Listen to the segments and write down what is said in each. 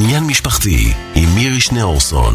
עניין משפחתי עם מירי שניאורסון.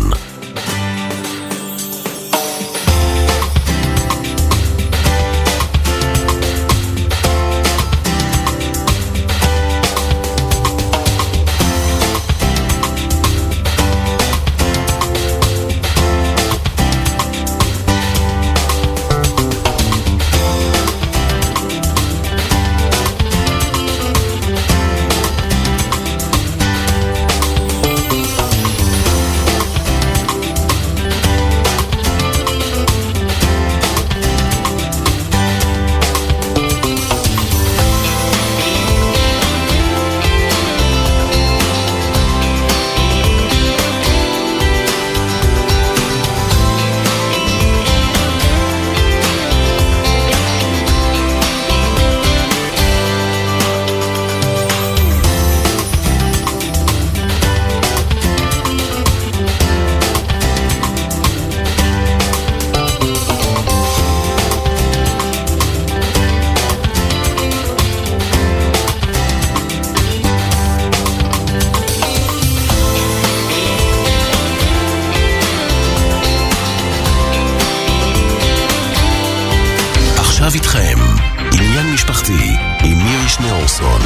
איתכם, עניין משפחתי עם מירי שניאורסון.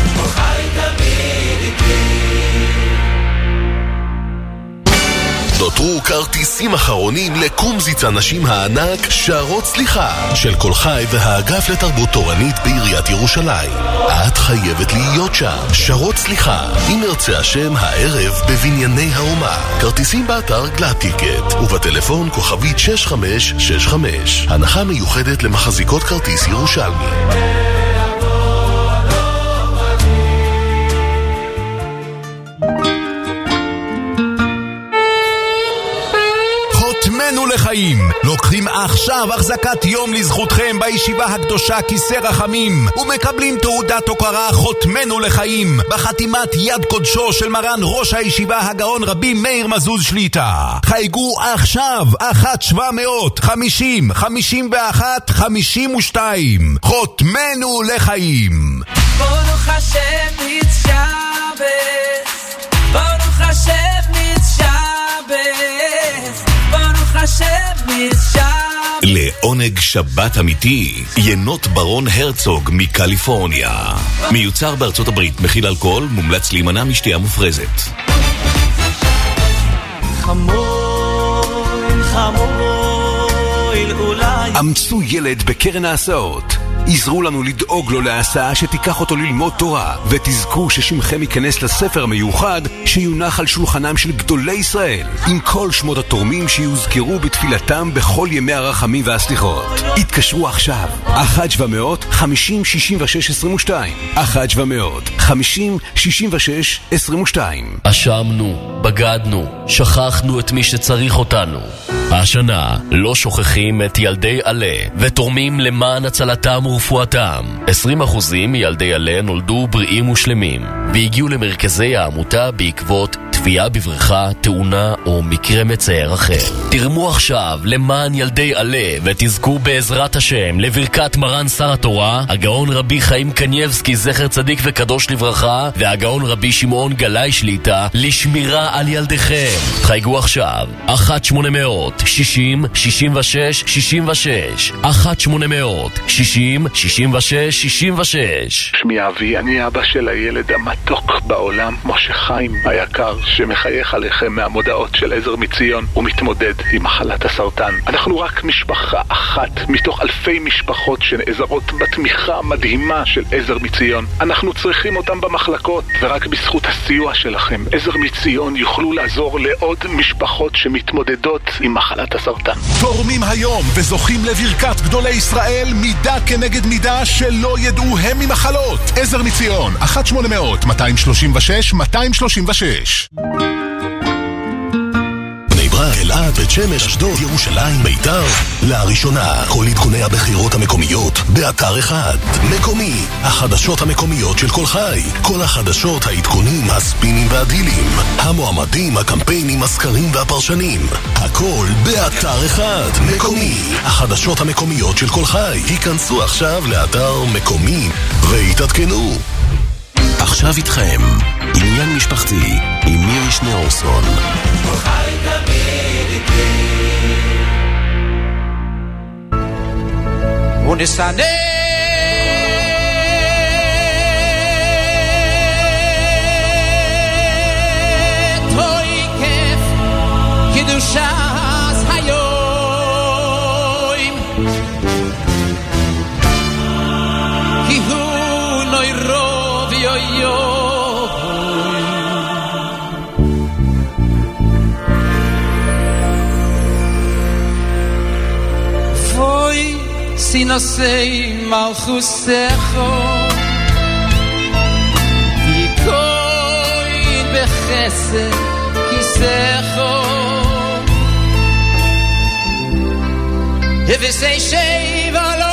נותרו כרטיסים אחרונים לקומזיץ הנשים הענק שרות סליחה של כל חי והאגף לתרבות תורנית בעיריית ירושלים. את חייבת להיות שם. שרות סליחה, אם ירצה השם, הערב בבנייני האומה. כרטיסים באתר גלאטיקט ובטלפון כוכבית 6565. הנחה מיוחדת למחזיקות כרטיס ירושלמי. לחיים. לוקחים עכשיו החזקת יום לזכותכם בישיבה הקדושה כיסא רחמים ומקבלים תעודת הוקרה חותמנו לחיים בחתימת יד קודשו של מרן ראש הישיבה הגאון רבי מאיר מזוז שליטה. חייגו עכשיו 1-750-51-52 חותמנו לחיים. ברוך השם מתשבץ, ברוך השם מתשבץ, ברוך השם מתשבץ. לעונג שבת אמיתי, ינות ברון הרצוג מקליפורניה. מיוצר בארצות הברית, מכיל אלכוהול, מומלץ להימנע משתייה מופרזת. חמול, חמול, אולי אמצו ילד בקרן ההסעות. עזרו לנו לדאוג לו להסעה שתיקח אותו ללמוד תורה, ותזכו ששמכם ייכנס לספר המיוחד שיונח על שולחנם של גדולי ישראל, עם כל שמות התורמים שיוזכרו בתפילתם בכל ימי הרחמים והסליחות. התקשרו עכשיו 1-700-50-66-22 1-700-50-66-22. אשמנו, בגדנו, שכחנו את מי שצריך אותנו. השנה לא שוכחים את ילדי עלה ותורמים למען הצלתם ורפואתם. 20% מילדי עלה נולדו בריאים ושלמים והגיעו למרכזי העמותה בעקבות תביעה בבריכה, תאונה או מקרה מצער אחר. תרמו עכשיו למען ילדי עלה ותזכו בעזרת השם לברכת מרן שר התורה הגאון רבי חיים קנייבסקי זכר צדיק וקדוש לברכה והגאון רבי שמעון גלאי שליטה לשמירה על ילדיכם. חייגו עכשיו 1-800-60-66-66 1-800-60-66-66. שמי אבי, אני אבא של הילד המתוק בעולם, משה חיים היקר, שמחייך עליכם מהמודעות של עזר מציון ומתמודד עם מחלת הסרטן. אנחנו רק משפחה אחת מתוך אלפי משפחות שנעזרות בתמיכה המדהימה של עזר מציון. אנחנו צריכים אותם במחלקות, ורק בזכות הסיוע שלכם עזר מציון יוכלו לעזור לעוד משפחות שמתמודדות עם מחלת הסרטן. תורמים היום וזוכים לברכת גדולי ישראל מידה כנגד מידה שלא ידעו הם ממחלות. עזר מציון 1-800-236-236. אלעד, בית שמש, אשדוד, ירושלים, ביתר. לראשונה, כל עדכוני הבחירות המקומיות באתר אחד. מקומי, החדשות המקומיות של כל חי. כל החדשות, העדכונים, הספינים והדילים. המועמדים, הקמפיינים, הסקרים והפרשנים. הכל באתר אחד. מקומי, החדשות המקומיות של כל חי. היכנסו עכשיו לאתר מקומי והתעדכנו. ועכשיו איתכם, עניין משפחתי עם מירי שניאורסון. ונסנה תוי כיף קדושת היום כי הוא נוי רוב יוי פוי סינוסי מלכוסךו ויקוין בחסד כיסךו וסי שבע לו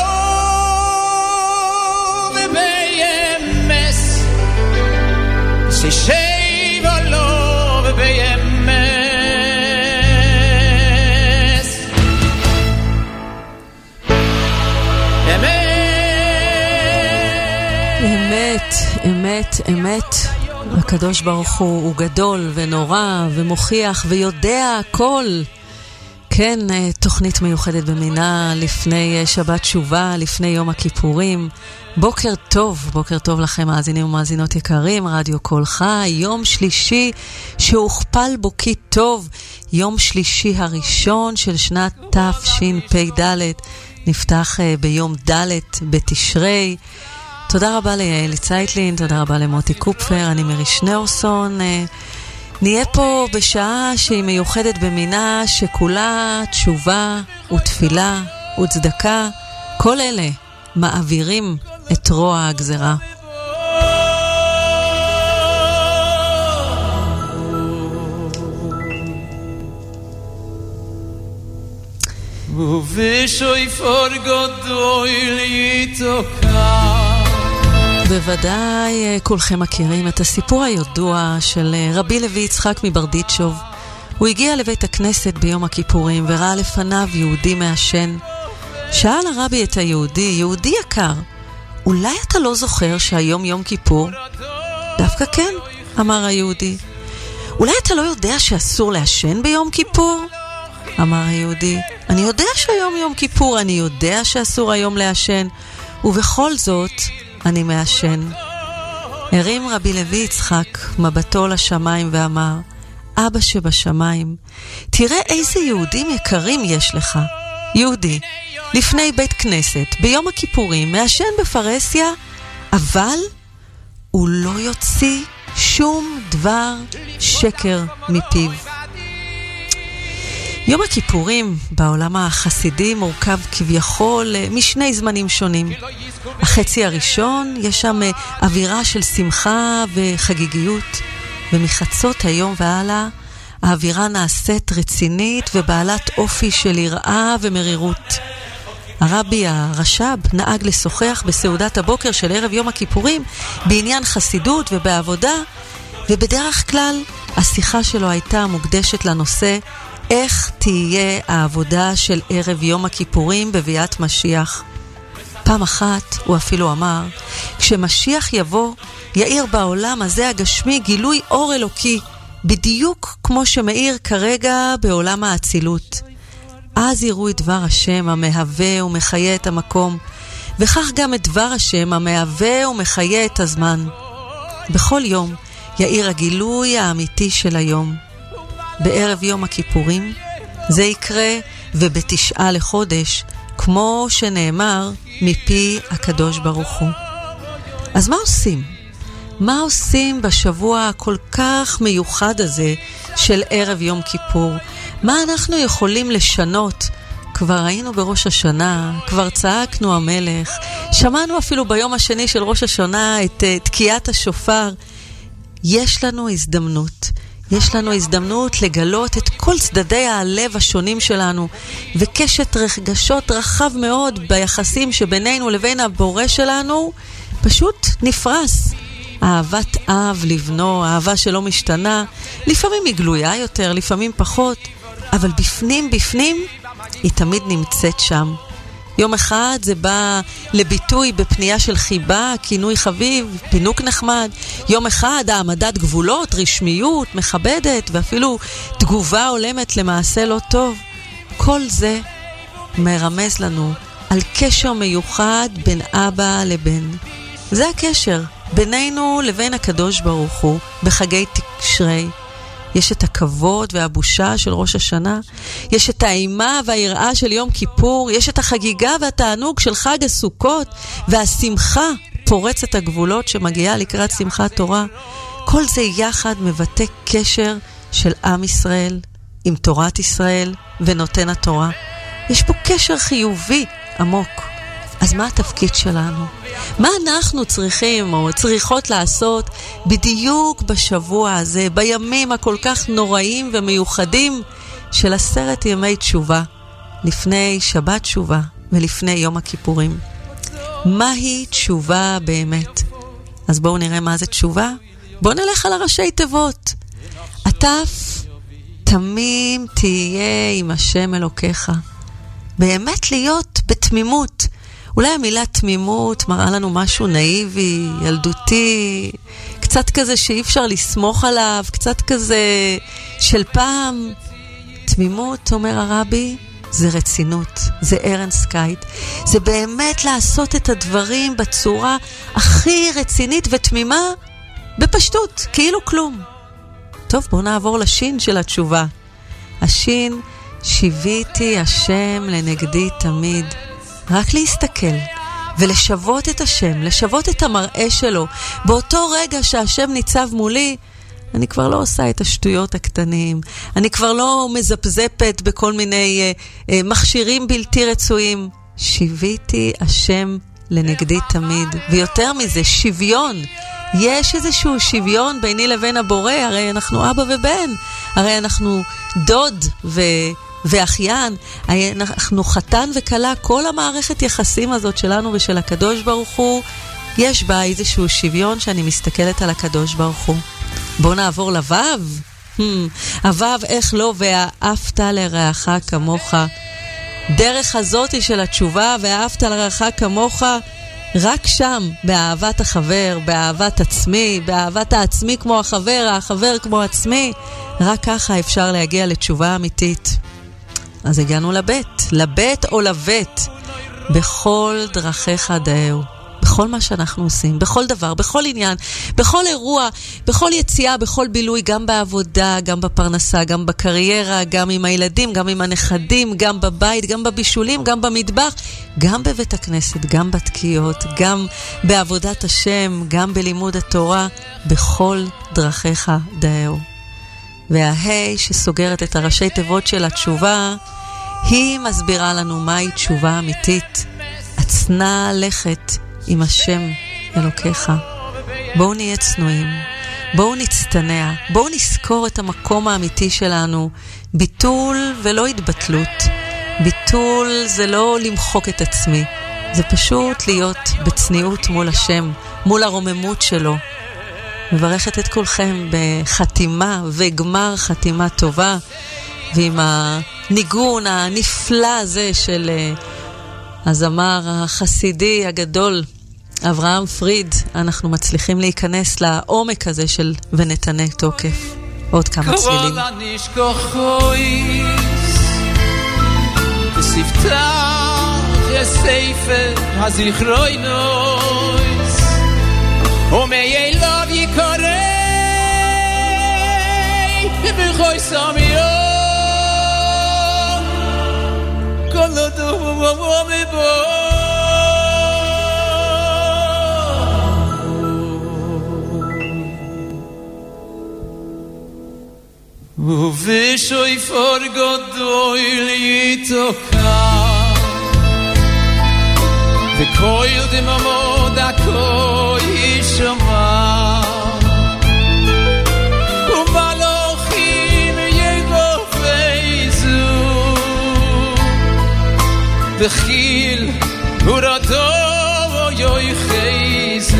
וביימס סי שבע לו וביימס אמת, אמת, אמת. הקדוש ברוך הוא גדול ונורא ומוכיח ויודע הכל. כן, תוכנית מיוחדת במינה לפני שבת תשובה, לפני יום הכיפורים. בוקר טוב לכם מאזינים ומאזינות יקרים, רדיו קול חי, יום שלישי שהוכפל בו כי טוב, יום שלישי הראשון של שנת תשפ"ד, נפתח ביום ד' בתשרי. תודה רבה ליעלי צייטלין, תודה רבה למוטי קופפר, אני מירי שניאורסון. נהיה פה בשעה שהיא מיוחדת במינה שכולה תשובה ותפילה וצדקה, כל אלה מעבירים את רוע הגזרה. ובשויפור גדול יתוקע. בוודאי כולכם מכירים את הסיפור הידוע של רבי לוי יצחק מברדיצ'וב. הוא הגיע לבית הכנסת ביום הכיפורים וראה לפניו יהודי מעשן. שאל הרבי את היהודי, יהודי יקר, אולי אתה לא זוכר שהיום יום כיפור? דווקא כן, אמר היהודי. אולי אתה לא יודע שאסור לעשן ביום כיפור? אמר היהודי. אני יודע שהיום יום כיפור, אני יודע שאסור היום לעשן, ובכל זאת אני מעשן. הרים רבי לוי יצחק מבטו לשמיים ואמר, אבא שבשמיים, תראה איזה יהודים יקרים יש לך. יהודי, לפני בית כנסת, ביום הכיפורים, מעשן בפרסיה, אבל הוא לא יוציא שום דבר שקר מפיו. יום הכיפורים בעולם החסידי מורכב כביכול משני זמנים שונים. החצי הראשון יש שם אווירה של שמחה וחגיגיות, ומחצות היום והלאה האווירה נעשית רצינית ובעלת אופי של יראה ומרירות. הרבי הרש"ב נהג לשוחח בסעודת הבוקר של ערב יום הכיפורים בעניין חסידות ובעבודה, ובדרך כלל השיחה שלו הייתה מוקדשת לנושא איך תהיה העבודה של ערב יום הכיפורים בביאת משיח. פעם אחת הוא אפילו אמר, כשמשיח יבוא, יאיר בעולם הזה הגשמי גילוי אור אלוקי, בדיוק כמו שמאיר כרגע בעולם האצילות. אז יראו את דבר השם המהווה ומחיה את המקום, וכך גם את דבר השם המהווה ומחיה את הזמן. בכל יום יאיר הגילוי האמיתי של היום. בערב יום הכיפורים זה יקרה ובתשעה לחודש, כמו שנאמר מפי הקדוש ברוך הוא. אז מה עושים? מה עושים בשבוע הכל כך מיוחד הזה של ערב יום כיפור? מה אנחנו יכולים לשנות? כבר היינו בראש השנה, כבר צעקנו המלך, שמענו אפילו ביום השני של ראש השנה את תקיעת השופר. יש לנו הזדמנות. יש לנו הזדמנות לגלות את כל צדדי הלב השונים שלנו, וקשת רגשות רחב מאוד ביחסים שבינינו לבין הבורא שלנו פשוט נפרס. אהבת אב לבנו, אהבה שלא משתנה, לפעמים היא גלויה יותר, לפעמים פחות, אבל בפנים היא תמיד נמצאת שם. יום אחד זה בא לביטוי בפנייה של חיבה, כינוי חביב, פינוק נחמד. יום אחד העמדת גבולות, רשמיות, מכבדת, ואפילו תגובה עולמת למעשה לא טוב. כל זה מרמז לנו על קשר מיוחד בין אבא לבן. זה הקשר בינינו לבין הקדוש ברוך הוא בחגי תשרי. יש את הכבוד והבושה של ראש השנה, יש את האימה והיראה של יום כיפור, יש את החגיגה והתענוג של חג הסוכות, והשמחה פורצת הגבולות שמגיעה לקראת שמחת תורה. כל זה יחד מבטא קשר של עם ישראל עם תורת ישראל ונותן התורה. יש פה קשר חיובי עמוק. אז מה התפקיד שלנו? מה אנחנו צריכים או צריכות לעשות בדיוק בשבוע הזה, בימים הכל כך נוראים ומיוחדים של 10 ימי תשובה, לפני שבת תשובה ולפני יום הכיפורים? מהי תשובה באמת? אז בואו נראה מה זה תשובה. בואו נלך על הראשי תיבות. עטף תמים תהיה עם השם אלוקיך. באמת להיות בתמימות. אולי המילה תמימות מראה לנו משהו נאיבי, ילדותי, קצת כזה שאי אפשר לסמוך עליו, קצת כזה של פעם. תמימות, אומר הרבי, זה רצינות, זה ארנסקייט. זה באמת לעשות את הדברים בצורה הכי רצינית ותמימה, בפשטות, כאילו כלום. טוב, בואו נעבור לשין של התשובה. השין, שיביתי השם לנגדי תמיד. רק להסתכל ולשבות את השם, לשבות את המראה שלו. באותו רגע שהשם ניצב מולי, אני כבר לא עושה את השטויות הקטנים, אני כבר לא מזפזפת בכל מיני מכשירים בלתי רצויים. שיביתי השם לנגדי תמיד. ויותר מזה, שוויון. יש איזשהו שוויון ביני לבין הבורא, הרי אנחנו אבא ובן, הרי אנחנו דוד ואחיין, אנחנו חתן וכלה, כל המערכת יחסים הזאת שלנו ושל הקדוש ברוך הוא, יש בה איזשהו שוויון שאני מסתכלת על הקדוש ברוך הוא. בואו נעבור לוו. הוו, איך לא, ואהבת לרעך כמוך. דרך הזאת של התשובה, ואהבת לרעך כמוך, רק שם, באהבת החבר, באהבת עצמי, באהבת העצמי כמו החבר, החבר כמו עצמי, רק ככה אפשר להגיע לתשובה אמיתית. אז הגענו לבית או לבית, בכל דרכיך דאהו. בכל מה שאנחנו עושים, בכל דבר, בכל עניין, בכל אירוע, בכל יציאה, בכל בילוי, גם בעבודה, גם בפרנסה, גם בקריירה, גם עם הילדים, גם עם הנכדים, גם בבית, גם בבישולים, גם במטבח, גם בבית הכנסת, גם בתקיעות, גם בעבודת השם, גם בלימוד התורה, בכל דרכיך דאהו. וההי שסוגרת את הראשי תיבות של התשובה, היא מסבירה לנו מהי תשובה אמיתית. עצנה לכת עם השם אלוקיך. בואו נהיה צנועים, בואו נצטנע, בואו נזכור את המקום האמיתי שלנו. ביטול ולא התבטלות. ביטול זה לא למחוק את עצמי, זה פשוט להיות בצניעות מול השם, מול הרוממות שלו. מברכת את כולכם בחתימה וגמר חתימה טובה, ועם הניגון הנפלא הזה של הזמר החסידי הגדול אברהם פריד, אנחנו מצליחים להיכנס לעומק הזה של ונתנה תוקף. עוד כמה צלילים. כל הנשכחויס וספתח הספר הזיכרוינוס ומי אלוהים יקרא ובכל סמיון כל הדור מבוא ובשויפור גדול יתוקע וכל דממות הכל ישמע ומלאכים יגופזו וחיל ורדו יחזו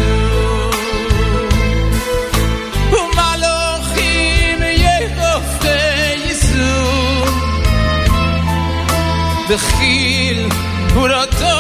וחיל ורדו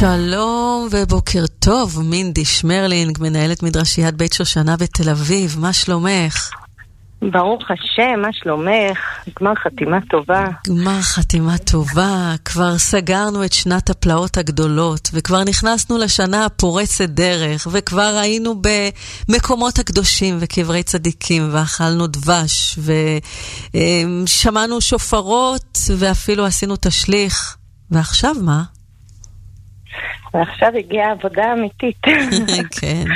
שלום ובוקר טוב, מינדי שמרלינג, מנהלת מדרשיית בית שושנה בתל אביב, מה שלומך? ברוך השם, מה שלומך? גמר חתימה טובה. גמר חתימה טובה, כבר סגרנו את שנת הפלאות הגדולות, וכבר נכנסנו לשנה הפורצת דרך, וכבר היינו במקומות הקדושים וקברי צדיקים, ואכלנו דבש, ושמענו שופרות, ואפילו עשינו תשליך. ועכשיו מה? ועכשיו הגיעה עבודה אמיתית. כן.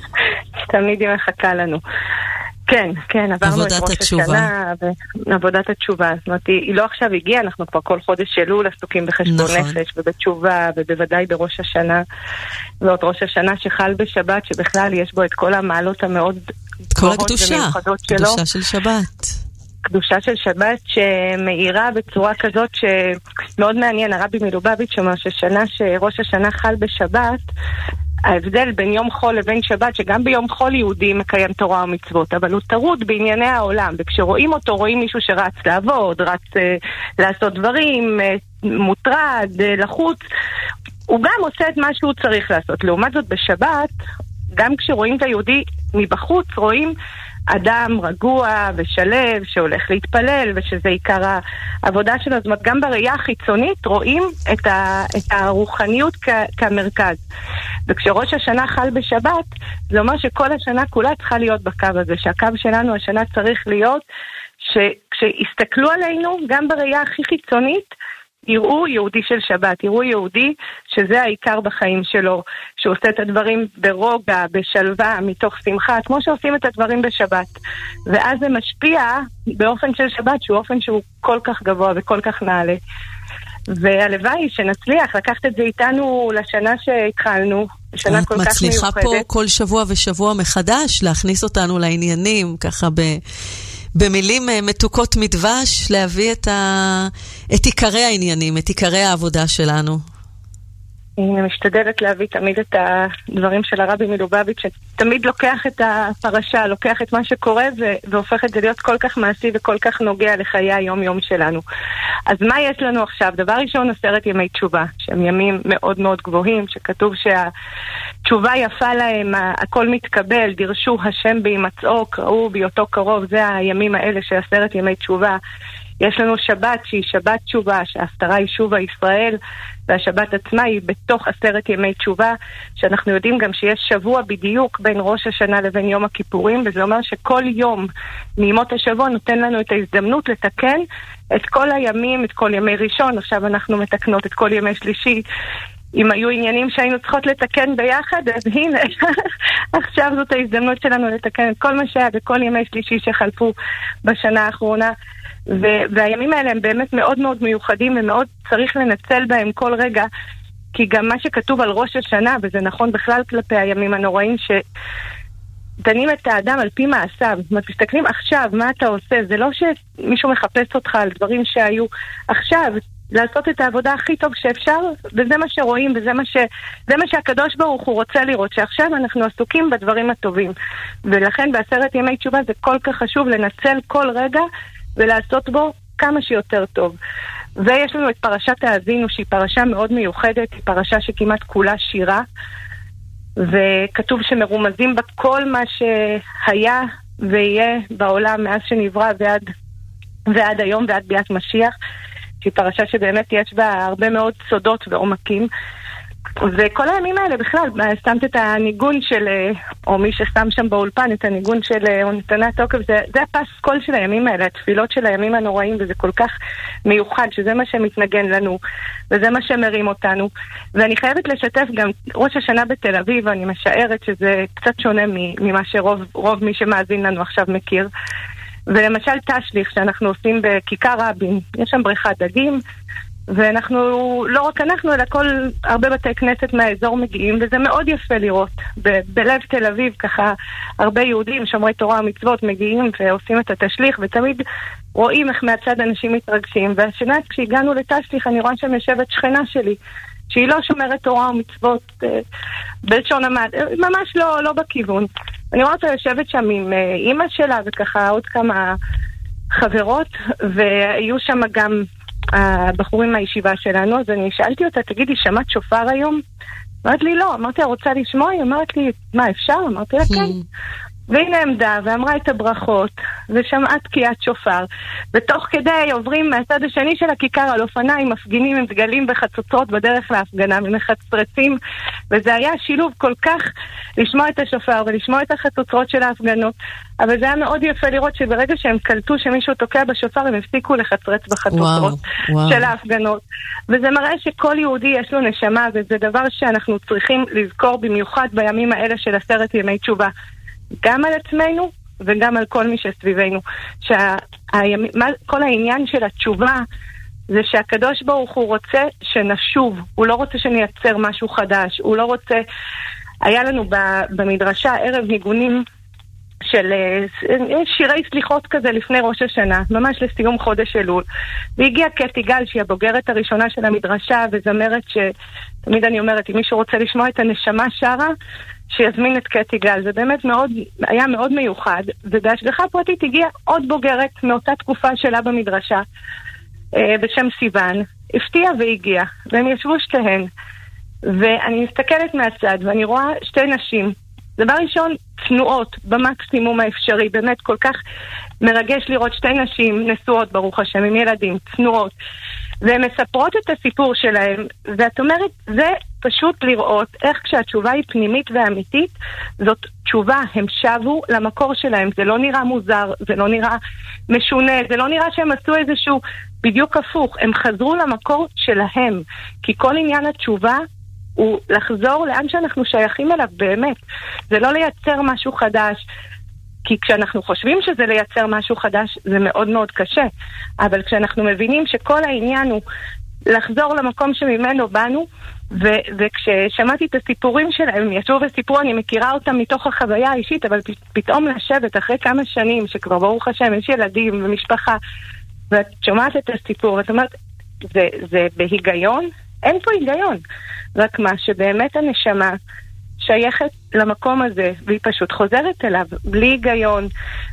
תמיד היא מחכה לנו. כן, כן, עברנו את ראש השנה, עבודת התשובה. זאת אומרת, היא לא עכשיו הגיעה, אנחנו כבר כל חודש אלול עסוקים בחשבון נפש ובתשובה, ובוודאי בראש השנה. ועוד ראש השנה שחל בשבת, שבכלל יש בו את כל המעלות המאוד גבוהות ומיוחדות שלו. קדושה של שבת. קדושה של שבת שמאירה בצורה כזאת שמאוד מעניין. הרבי מלובביץ' אומר שראש השנה חל בשבת, ההבדל בין יום חול לבין שבת, שגם ביום חול יהודי מקיים תורה ומצוות, אבל הוא טרוד בענייני העולם, וכשרואים אותו, רואים מישהו שרץ לעבוד, רץ לעשות דברים, מוטרד, לחוץ, הוא גם עושה את מה שהוא צריך לעשות. לעומת זאת בשבת, גם כשרואים את היהודי מבחוץ, רואים אדם רגוע ושלב שהולך להתפלל, ושזה עיקר העבודה שלו. זאת אומרת, גם בראייה החיצונית רואים את הרוחניות כמרכז. וכשראש השנה חל בשבת, זה אומר שכל השנה כולה צריכה להיות בקו הזה, שהקו שלנו השנה צריך להיות שכשיסתכלו עלינו, גם בראייה הכי חיצונית, יראו יהודי של שבת, יראו יהודי שזה העיקר בחיים שלו, שהוא עושה את הדברים ברוגע, בשלווה, מתוך שמחה, כמו שעושים את הדברים בשבת. ואז זה משפיע באופן של שבת, שהוא אופן שהוא כל כך גבוה וכל כך נעלה. והלוואי שנצליח לקחת את זה איתנו לשנה שהתחלנו, שנה כל כך מיוחדת. את מצליחה פה כל שבוע ושבוע מחדש להכניס אותנו לעניינים, ככה במילים מתוקות מדבש, להביא את עיקרי העניינים, את עיקרי העבודה שלנו. אני משתדלת להביא תמיד את הדברים של הרבי מלובביץ', שתמיד לוקח את הפרשה, לוקח את מה שקורה והופך את זה להיות כל כך מעשי וכל כך נוגע לחיי היום-יום שלנו. אז מה יש לנו עכשיו? דבר ראשון, 10 ימי תשובה, שהם ימים מאוד מאוד גבוהים, שכתוב שהתשובה יפה להם, הכל מתקבל, דרשו השם בהימצאו, קראו בהיותו קרוב, זה הימים האלה של 10 ימי תשובה. יש לנו שבת שהיא שבת תשובה, שההפטרה היא שובה ישראל, והשבת עצמה היא בתוך 10 ימי תשובה, שאנחנו יודעים גם שיש שבוע בדיוק בין ראש השנה לבין יום הכיפורים, וזה אומר שכל יום מימות השבוע נותן לנו את ההזדמנות לתקן את כל הימים, את כל ימי ראשון. עכשיו אנחנו מתקנות את כל ימי שלישי. אם היו עניינים שהיינו צריכות לתקן ביחד, אז הנה, עכשיו זאת ההזדמנות שלנו לתקן את כל מה שהיה בכל ימי שלישי שחלפו בשנה האחרונה. והימים האלה הם באמת מאוד מאוד מיוחדים, ומאוד צריך לנצל בהם כל רגע, כי גם מה שכתוב על ראש השנה, וזה נכון בכלל כלפי הימים הנוראים, שדנים את האדם על פי מעשיו. זאת אומרת, תסתכלים עכשיו, מה אתה עושה? זה לא שמישהו מחפש אותך על דברים שהיו עכשיו, לעשות את העבודה הכי טוב שאפשר, וזה מה שרואים, וזה מה שהקדוש ברוך הוא רוצה לראות, שעכשיו אנחנו עסוקים בדברים הטובים. ולכן ב10 ימי תשובה זה כל כך חשוב לנצל כל רגע, ולעשות בו כמה שיותר טוב. ויש לנו את פרשת האזינו, שהיא פרשה מאוד מיוחדת, היא פרשה שכמעט כולה שירה, וכתוב שמרומזים בה כל מה שהיה ויהיה בעולם מאז שנברא ועד היום ועד ביאת משיח, שהיא פרשה שבאמת יש בה הרבה מאוד סודות ועומקים. וכל הימים האלה בכלל, שמת את הניגון של, או מי ששם שם באולפן, את הניגון של נתנה תוקף, זה הפסקול של הימים האלה, התפילות של הימים הנוראים, וזה כל כך מיוחד, שזה מה שמתנגן לנו, וזה מה שמרים אותנו. ואני חייבת לשתף גם ראש השנה בתל אביב, אני משערת שזה קצת שונה ממה שרוב מי שמאזין לנו עכשיו מכיר. ולמשל תשליך שאנחנו עושים בכיכר רבין, יש שם בריכת דגים, ואנחנו, לא רק אנחנו, אלא הרבה בתי כנסת מהאזור מגיעים, וזה מאוד יפה לראות. בלב תל אביב, ככה, הרבה יהודים, שומרי תורה ומצוות, מגיעים ועושים את התשליך, ותמיד רואים איך מהצד אנשים מתרגשים. והשנה, כשהגענו לתשליך, אני רואה שם יושבת שכנה שלי, שהיא לא שומרת תורה ומצוות, בלשון המעט, ממש לא בכיוון. אני רואה אותה יושבת שם עם אמא שלה, וככה עוד כמה חברות, והיו שם גם הבחורים מהישיבה שלנו, אז אני שאלתי אותה, תגידי, שמעת שופר היום? אמרת לי לא, אמרתי, רוצה לשמוע? היא אמרת לי, מה אפשר? אמרתי לה כן. והיא נעמדה ואמרה את הברכות ושמעה תקיעת שופר, ותוך כדי עוברים מהצד השני של הכיכר על אופניים, מפגינים עם דגלים וחצוצרות בדרך להפגנה ומחצרצים, וזה היה שילוב כל כך לשמוע את השופר ולשמוע את החצוצרות של ההפגנות. אבל זה היה מאוד יפה לראות שברגע שהם קלטו שמישהו תוקע בשופר הם הפסיקו לחצרץ בחצוצרות של ההפגנות, וזה מראה שכל יהודי יש לו נשמה, וזה דבר שאנחנו צריכים לזכור במיוחד בימים האלה של 10 ימי תשובה, גם על עצמנו וגם על כל מי שסביבנו. כל העניין של התשובה זה שהקדוש ברוך הוא רוצה שנשוב, הוא לא רוצה שנייצר משהו חדש, הוא לא רוצה... היה לנו במדרשה ערב ניגונים של שירי סליחות כזה לפני ראש השנה, ממש לסיום חודש אלול, והגיעה קטי גל שהיא הבוגרת הראשונה של המדרשה וזמרת שתמיד אני אומרת, אם מישהו רוצה לשמוע את הנשמה שרה, שיזמין את קטי גל. זה באמת מאוד, היה מאוד מיוחד, ובהשגחה פרטית הגיעה עוד בוגרת מאותה תקופה שלה במדרשה, בשם סיוון, הפתיעה והגיעה, והם ישבו שתיהן, ואני מסתכלת מהצד ואני רואה שתי נשים, דבר ראשון צנועות במקסימום האפשרי, באמת כל כך מרגש לראות שתי נשים נשואות ברוך השם עם ילדים, צנועות, והן מספרות את הסיפור שלהם, ואת אומרת, זה פשוט לראות איך כשהתשובה היא פנימית ואמיתית, זאת תשובה, הם שבו למקור שלהם, זה לא נראה מוזר, זה לא נראה משונה, זה לא נראה שהם עשו איזשהו בדיוק הפוך, הם חזרו למקור שלהם, כי כל עניין התשובה הוא לחזור לאן שאנחנו שייכים אליו באמת, זה לא לייצר משהו חדש, כי כשאנחנו חושבים שזה לייצר משהו חדש, זה מאוד מאוד קשה. אבל כשאנחנו מבינים שכל העניין הוא לחזור למקום שממנו באנו, וכששמעתי את הסיפורים שלהם, ישבו וסיפרו, אני מכירה אותם מתוך החוויה האישית, אבל פתאום לשבת אחרי כמה שנים, שכבר ברוך השם, יש ילדים ומשפחה, ואת שומעת את הסיפור, ואת אומרת, זה בהיגיון? אין פה היגיון. רק מה שבאמת הנשמה שייכת למקום הזה, והיא פשוט חוזרת אליו, בלי היגיון,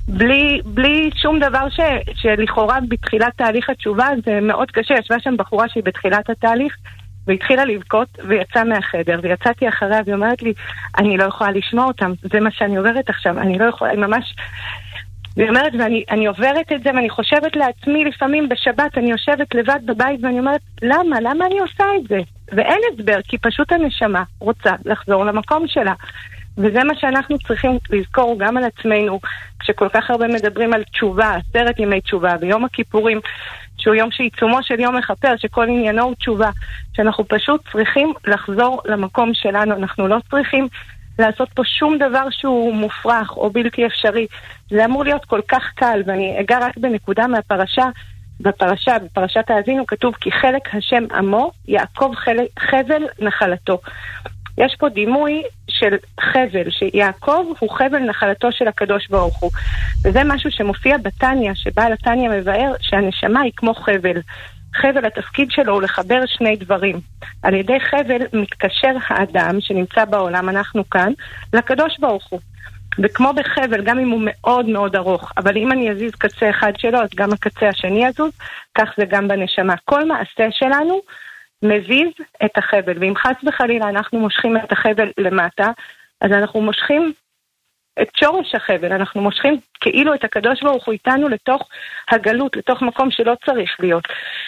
בלי שום דבר שלכאורה בתחילת תהליך התשובה, זה מאוד קשה. ישבה שם בחורה שהיא בתחילת התהליך, והתחילה לבכות, ויצאה מהחדר, ויצאתי אחריה, והיא אומרת לי, אני לא יכולה לשמוע אותם, זה מה שאני עוברת עכשיו, אני לא יכולה, אני ממש... והיא אומרת, ואני עוברת את זה, ואני חושבת לעצמי, לפעמים בשבת אני יושבת לבד בבית, ואני אומרת, למה אני עושה את זה? ואין הסבר, כי פשוט הנשמה רוצה לחזור למקום שלה. וזה מה שאנחנו צריכים לזכור גם על עצמנו, כשכל כך הרבה מדברים על תשובה, 10 ימי תשובה, ויום הכיפורים, שהוא יום שעיצומו של יום מחפר, שכל עניינו הוא תשובה, שאנחנו פשוט צריכים לחזור למקום שלנו, אנחנו לא צריכים לעשות פה שום דבר שהוא מופרך או בלתי אפשרי. זה אמור להיות כל כך קל, ואני אגע רק בנקודה מהפרשה, בפרשת האזינו כתוב, כי חלק השם עמו, יעקב חבל נחלתו. יש פה דימוי של חבל, שיעקב הוא חבל נחלתו של הקדוש ברוך הוא. וזה משהו שמופיע בתניה, שבעל התניה מבאר שהנשמה היא כמו חבל. חבל, התפקיד שלו הוא לחבר שני דברים. על ידי חבל מתקשר האדם שנמצא בעולם, אנחנו כאן, לקדוש ברוך הוא. וכמו בחבל, גם אם הוא מאוד מאוד ארוך, אבל אם אני אזיז קצה אחד שלו, אז גם הקצה השני יזוז, כך זה גם בנשמה. כל מעשה שלנו מזיז את החבל, ואם חס וחלילה אנחנו מושכים את החבל למטה, אז אנחנו מושכים את שורש החבל, אנחנו מושכים כאילו את הקדוש ברוך הוא איתנו לתוך הגלות, לתוך מקום שלא צריך להיות.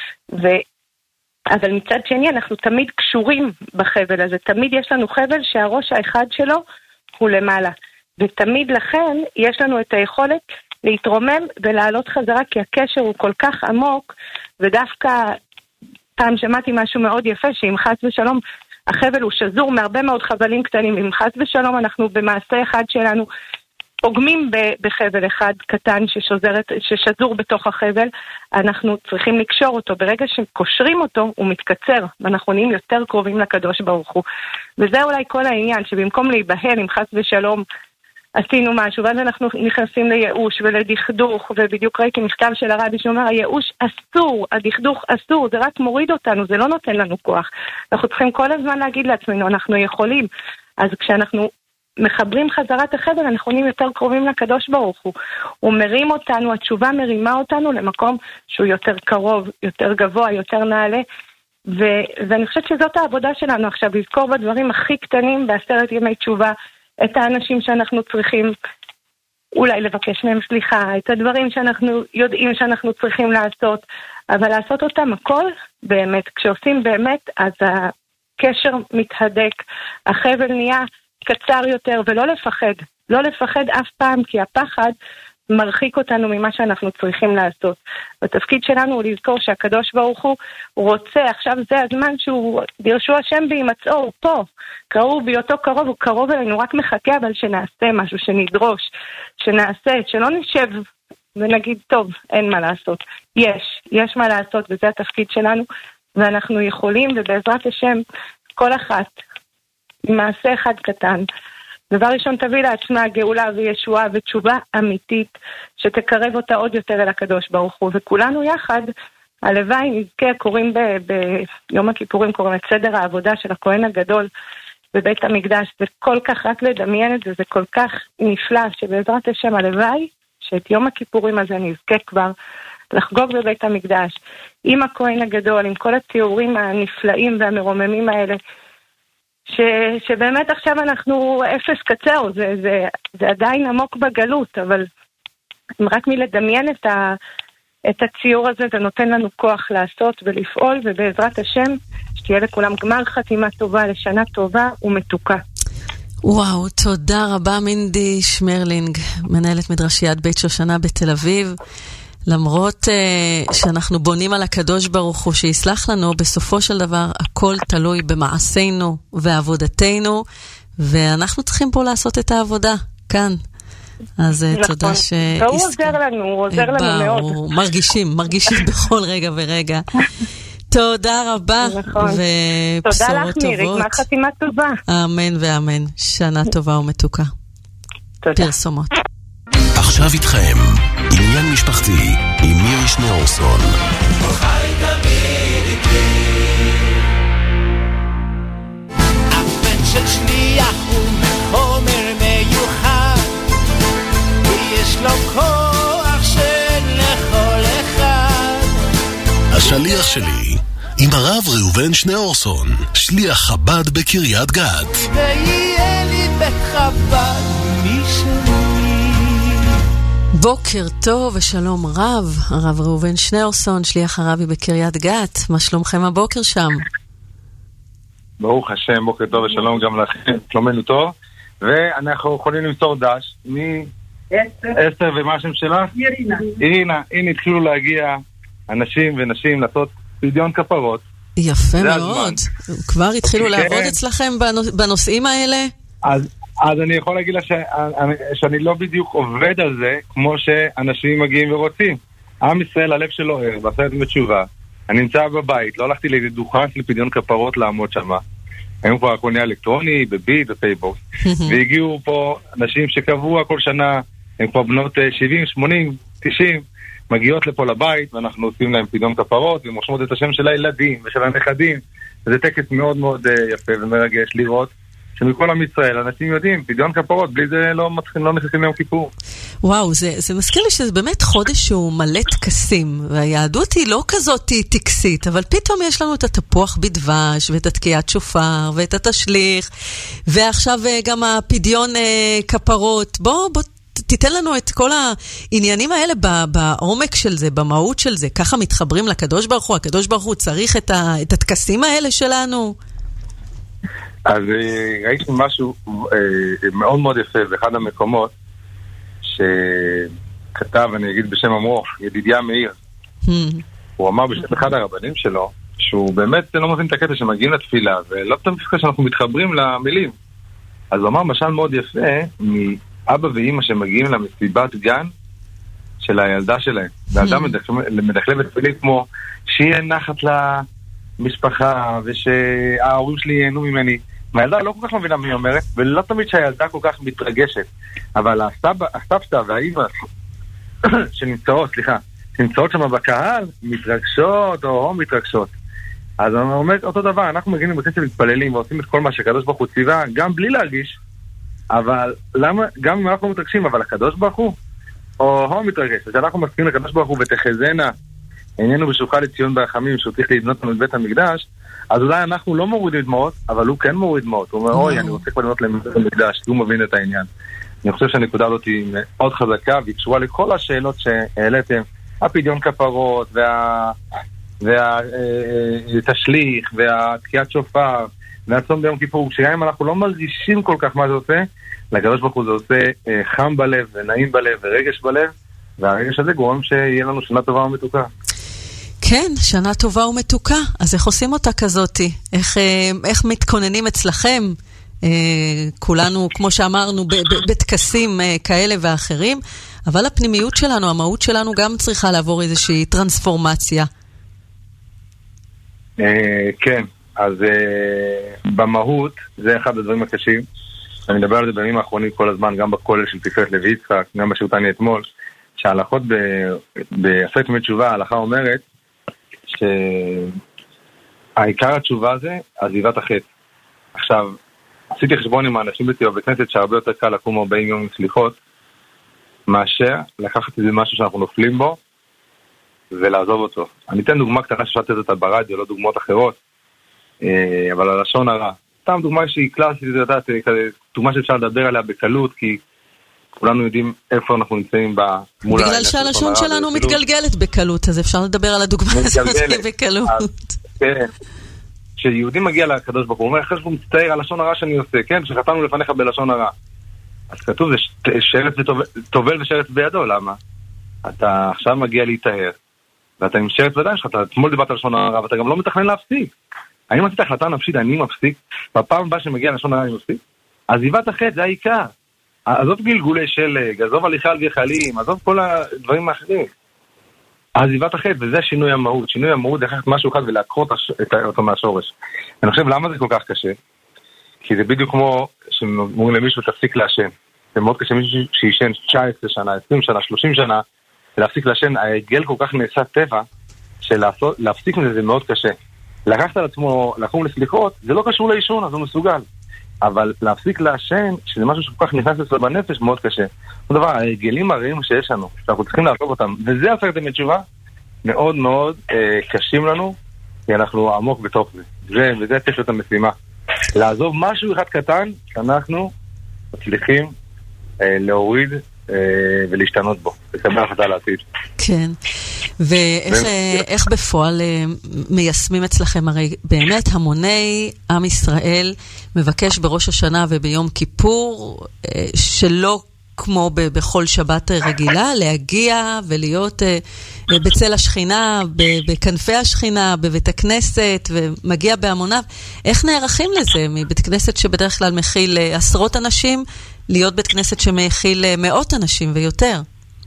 אבל מצד שני אנחנו תמיד קשורים בחבל הזה, תמיד יש לנו חבל שהראש האחד שלו הוא למעלה, ותמיד לכן יש לנו את היכולת להתרומם ולעלות חזרה, כי הקשר הוא כל כך עמוק, ודווקא פעם שמעתי משהו מאוד יפה, שאם חס ושלום החבל הוא שזור מהרבה מאוד חבלים קטנים, אם חס ושלום אנחנו במעשה אחד שלנו פוגמים בחבל אחד קטן ששזור בתוך החבל, אנחנו צריכים לקשור אותו. ברגע שקושרים אותו, הוא מתקצר, ואנחנו נהיים יותר קרובים לקדוש ברוך הוא. וזה אולי כל העניין, שבמקום להיבהל, אם חס ושלום עשינו משהו, ואז אנחנו נכנסים לייאוש ולדכדוך, ובדיוק ראיתי מכתב של הרבי שאומר, הייאוש אסור, הדכדוך אסור, זה רק מוריד אותנו, זה לא נותן לנו כוח. אנחנו צריכים כל הזמן להגיד לעצמנו, אנחנו יכולים. אז כשאנחנו מחברים חזרה את החבל, אנחנו נהיים יותר קרובים לקדוש ברוך הוא. הוא מרים אותנו, התשובה מרימה אותנו למקום שהוא יותר קרוב, יותר גבוה, יותר נעלה, ואני חושבת שזאת העבודה שלנו עכשיו, לזכור בדברים הכי קטנים ב10 ימי תשובה, את האנשים שאנחנו צריכים אולי לבקש מהם סליחה, את הדברים שאנחנו יודעים שאנחנו צריכים לעשות, אבל לעשות אותם הכל באמת. כשעושים באמת, אז הקשר מתהדק, החבל נהיה קצר יותר, ולא לפחד. לא לפחד אף פעם, כי הפחד מרחיק אותנו ממה שאנחנו צריכים לעשות. התפקיד שלנו הוא לזכור שהקדוש ברוך הוא רוצה, עכשיו זה הזמן שהוא, דרשו השם בהימצאו, הוא פה. קראו בהיותו קרוב, הוא קרוב אלינו, רק מחכה, אבל שנעשה משהו, שנדרוש, שנעשה, שלא נשב ונגיד, טוב, אין מה לעשות. יש מה לעשות, וזה התפקיד שלנו, ואנחנו יכולים, ובעזרת השם, כל אחת, מעשה אחד קטן, דבר ראשון תביא לעצמה גאולה וישועה ותשובה אמיתית, שתקרב אותה עוד יותר אל הקדוש ברוך הוא, וכולנו יחד, הלוואי נזכה, קוראים ביום הכיפורים, קוראים את סדר העבודה של הכהן הגדול בבית המקדש, זה כל כך, רק לדמיין את זה, זה כל כך נפלא, שבעזרת השם הלוואי, שאת יום הכיפורים הזה נזכה כבר לחגוג בבית המקדש, עם הכהן הגדול, עם כל הציורים הנפלאים והמרוממים האלה, שבאמת עכשיו אנחנו אפס קצר, זה עדיין עמוק בגלות, אבל רק מלדמיין את הציור הזה, זה נותן לנו כוח לעשות ולפעול, ובעזרת השם, שתהיה לכולם גמר חתימה טובה, לשנה טובה ומתוקה. וואו, תודה רבה מינדי שמרלינג, מנהלת מדרשיית בית שושנה בתל אביב. למרות שאנחנו בונים על הקדוש ברוך הוא שיסלח לנו, בסופו של דבר הכל תלוי במעשינו ועבודתנו, ואנחנו צריכים פה לעשות את העבודה, כאן. אז תודה והוא עוזר לנו, הוא עוזר לנו מאוד. מרגישים בכל רגע ורגע. תודה רבה, ובשורות טובות. תודה לך מירי, גמר חתימה טובה. אמן ואמן, שנה טובה ומתוקה. תודה. פרסומות. עכשיו איתכם, עניין משפחתי עם מירי שניאורסון. הבן של שליח הוא מחומר מיוחד, ויש לו כוח של לכל אחד. השליח שלי עם הרב ראובן שניאורסון, שליח חב"ד בקריית גת. ויהיה לי בית חב"ד משלי. בוקר טוב ושלום רב, הרב ראובן שניאורסון, שליח הרבי בקריית גת. מה שלומכם הבוקר שם? ברוך השם, בוקר טוב ושלום גם לכם, שלומנו טוב. ואנחנו יכולים למסור דש אסתר, ומה השם שלך? אירינה. הנה התחילו להגיע אנשים ונשים לעשות פדיון כפרות. יפה מאוד. כבר התחילו לעבוד אצלכם בנושאים האלה? אז אני יכול להגיד לך שאני לא בדיוק עובד על זה כמו שאנשים מגיעים ורוצים. עם ישראל, הלב שלו ער, ועשרת בתשובה. אני נמצא בבית, לא הלכתי לאיזה דוכן של פדיון כפרות לעמוד שמה. היום פה הכל נהיה אלקטרוני, בביט, בפייבוקס. והגיעו פה אנשים שקבוע כל שנה, הם כבר בנות 70, 80, 90, מגיעות לפה לבית, ואנחנו עושים להם פדיון כפרות, ומושמות את השם של הילדים ושל הנכדים. וזה טקס מאוד מאוד יפה ומרגש לראות. שמכל עם ישראל, אנשים יודעים, פדיון כפרות, בלי זה לא נכנסים ליום כיפור. וואו, זה מזכיר לי שזה באמת חודש שהוא מלא טקסים, והיהדות היא לא כזאת טקסית, אבל פתאום יש לנו את התפוח בדבש, ואת התקיעת שופר, ואת התשליך, ועכשיו גם הפדיון כפרות. בוא תיתן לנו את כל העניינים האלה בעומק של זה, במהות של זה. ככה מתחברים לקדוש ברוך הוא, הקדוש ברוך הוא צריך את הטקסים האלה שלנו. אז ראיתי משהו מאוד מאוד יפה באחד המקומות שכתב, אני אגיד בשם המוח, ידידיה מאיר. הוא אמר בשם אחד הרבנים שלו שהוא באמת לא מבין את הקטע שמגיעים לתפילה ולא פתאום דווקא שאנחנו מתחברים למילים. אז הוא אמר משל מאוד יפה מאבא ואמא שמגיעים למסיבת גן של הילדה שלהם, והאדם מדחלב את תפילים כמו שיהיה נחת למשפחה ושההורים שלי ייהנו ממני. והילדה לא כל כך מבינה מי אומרת, ולא תמיד שהילדה כל כך מתרגשת, אבל הסבתא והאימא שנמצאות שם בקהל, מתרגשות או מתרגשות. אז אני אומר אותו דבר, אנחנו מגיעים בקצב מתפללים ועושים את כל מה שקדוש ברוך הוא ציווה, גם בלי להרגיש, אבל למה, גם אם אנחנו מתרגשים, אבל הקדוש ברוך הוא מתרגש, כשאנחנו מסכים לקדוש ברוך הוא ותחזנה עינינו בשובך לציון ברחמים, שהוא צריך לבנות לנו את בית המקדש, אז אולי אנחנו לא מורידים דמעות, אבל הוא כן מוריד דמעות. הוא אומר, אוי, אני רוצה כבר לבנות לבית המקדש, הוא מבין את העניין. אני חושב שהנקודה הזאת היא מאוד חזקה, והיא קשורה לכל השאלות שהעליתם, הפדיון כפרות, והתשליך, והתקיעת שופר, והצום ביום כיפור, שגם אם אנחנו לא מרגישים כל כך מה זה עושה, לקדוש ברוך הוא זה עושה חם בלב, ונעים בלב, ורגש בלב, והרגש הזה גורם שיהיה לנו שנה טובה ומתוקה. כן, שנה טובה ומתוקה. אז איך עושים אותה כזאתי? איך מתכוננים אצלכם? כולנו, כמו שאמרנו, בתקסים כאלה ואחרים, אבל הפנימיות שלנו, המהות שלנו גם צריכה לעבור איזושהי טרנספורמציה. כן, אז במהות זה אחד הדברים הקשים. אני מדבר על זה בימים האחרונים כל הזמן, גם בכולל של תפארת לוי יצחק, גם בשעותני אתמול, שההלכות בעשרת ימי תשובה, ההלכה אומרת שהעיקר התשובה זה עזיבת החטא. עכשיו, עשיתי חשבון עם האנשים בבית כנסת שהרבה יותר קל לקום 40 יום עם סליחות, מאשר לקחת איזה משהו שאנחנו נופלים בו ולעזוב אותו. אני אתן דוגמה קטנה ששאלתי אותה ברדיו, לא דוגמאות אחרות, אבל הלשון הרע. סתם דוגמה שהיא קלאסית, דוגמה שאפשר לדבר עליה בקלות, כי כולנו יודעים איפה אנחנו נמצאים מול... בגלל שהלשון שלנו מתגלגלת בקלות, אז אפשר לדבר על הדוגמה הזאת בקלות. כן. כשיהודי מגיע לקדוש ברוך הוא, הוא אומר, אחרי שהוא מצטער על לשון הרע שאני עושה, כן? שחטאנו לפניך בלשון הרע. אז כתוב, זה שרץ וטובל ושרץ בידו, למה? אתה עכשיו מגיע להתאר, ואתה עם שרץ בידיים שלך, אתה אתמול דיברת על לשון הרע, ואתה גם לא מתכנן להפסיק. אני עשיתי החלטה נפשית, אני מפסיק, בפעם הבאה שמגיע לשון הרע אני מפסיק. עזיבת החטא, זה העיקר. עזוב גלגולי שלג, עזוב הליכה על ויחלים, עזוב כל הדברים האחרים. עזיבת החטא, וזה שינוי המהות. שינוי המהות, לקחת משהו אחד ולהקרות אותו מהשורש. אני חושב, למה זה כל כך קשה? כי זה בדיוק כמו שאומרים למישהו, תפסיק לעשן. זה מאוד קשה, מישהו שישן 19 שנה, 20 שנה, 30 שנה, ולהפסיק לעשן, ההרגל כל כך נעשה טבע, שלהפסיק מזה זה מאוד קשה. לקחת על עצמו, לקום לסליחות, זה לא קשור לאישון, אז הוא מסוגל. אבל להפסיק לעשן, שזה משהו שכל כך נכנס לסביב בנפש, מאוד קשה. זאת דבר, ההרגלים הרעים שיש לנו, שאנחנו צריכים לעזוב אותם, וזה עשרת ימי תשובה, מאוד מאוד קשים לנו, כי אנחנו עמוק בתוך זה. וזה צריך להיות המשימה. לעזוב משהו אחד קטן, שאנחנו מצליחים להוריד ולהשתנות בו, לקבל החלטה לעתיד. כן, ואיך בפועל מיישמים אצלכם? הרי באמת המוני עם ישראל מבקש בראש השנה וביום כיפור, שלא כמו בכל שבת רגילה, להגיע ולהיות בצל השכינה, בכנפי השכינה, בבית הכנסת, ומגיע בהמוניו. איך נערכים לזה? מבית כנסת שבדרך כלל מכיל עשרות אנשים, להיות בית כנסת שמכיל מאות אנשים ויותר.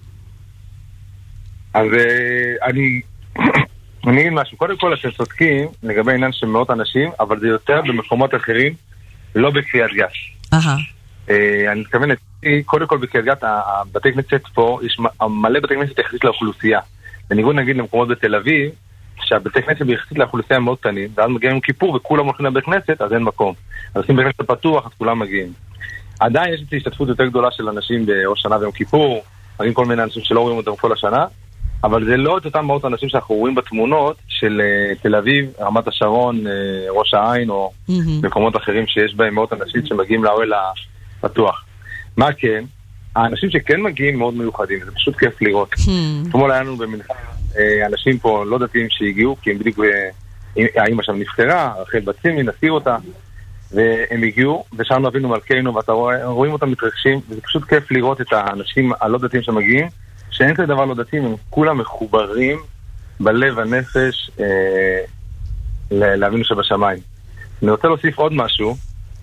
אז אני אגיד משהו. קודם כל אתם צודקים לגבי העניין של מאות אנשים, אבל זה יותר במקומות אחרים, לא בקריית גת. אני מתכוון, קודם כל בקריית גת, הבתי כנסת פה, יש מלא בתי כנסת יחסית לאוכלוסייה. בניגוד נגיד למקומות בתל אביב, שהבתי כנסת ביחסית לאוכלוסייה מאוד קטנים, ואז מגיעים עם כיפור וכולם הולכים לבית כנסת, אז אין מקום. אז עושים בית כנסת פתוח, אז כולם מגיעים. עדיין יש לי השתתפות יותר גדולה של אנשים בראש שנה ויום כיפור, מגיעים כל מיני אנשים שלא רואים אותם כל השנה, אבל זה לא את אותם מאות אנשים שאנחנו רואים בתמונות של תל אביב, רמת השרון, ראש העין, או מקומות אחרים שיש בהם מאות אנשים שמגיעים לאוהל הפתוח. מה כן? האנשים שכן מגיעים מאוד מיוחדים, זה פשוט כיף לראות. אתמול היה לנו במנחה אנשים פה לא דתיים שהגיעו, כי הם בדיוק, האמא שם נפטרה, רחל בצימי, נסיר אותה, והם הגיעו, ושם אבינו מלכנו, ואתה רואים אותם מתרגשים, וזה פשוט כיף לראות את האנשים הלא דתיים שמגיעים, שאין כזה דבר לא דתיים, הם כולם מחוברים בלב הנפש לאבינו שבשמיים. אני רוצה להוסיף עוד משהו,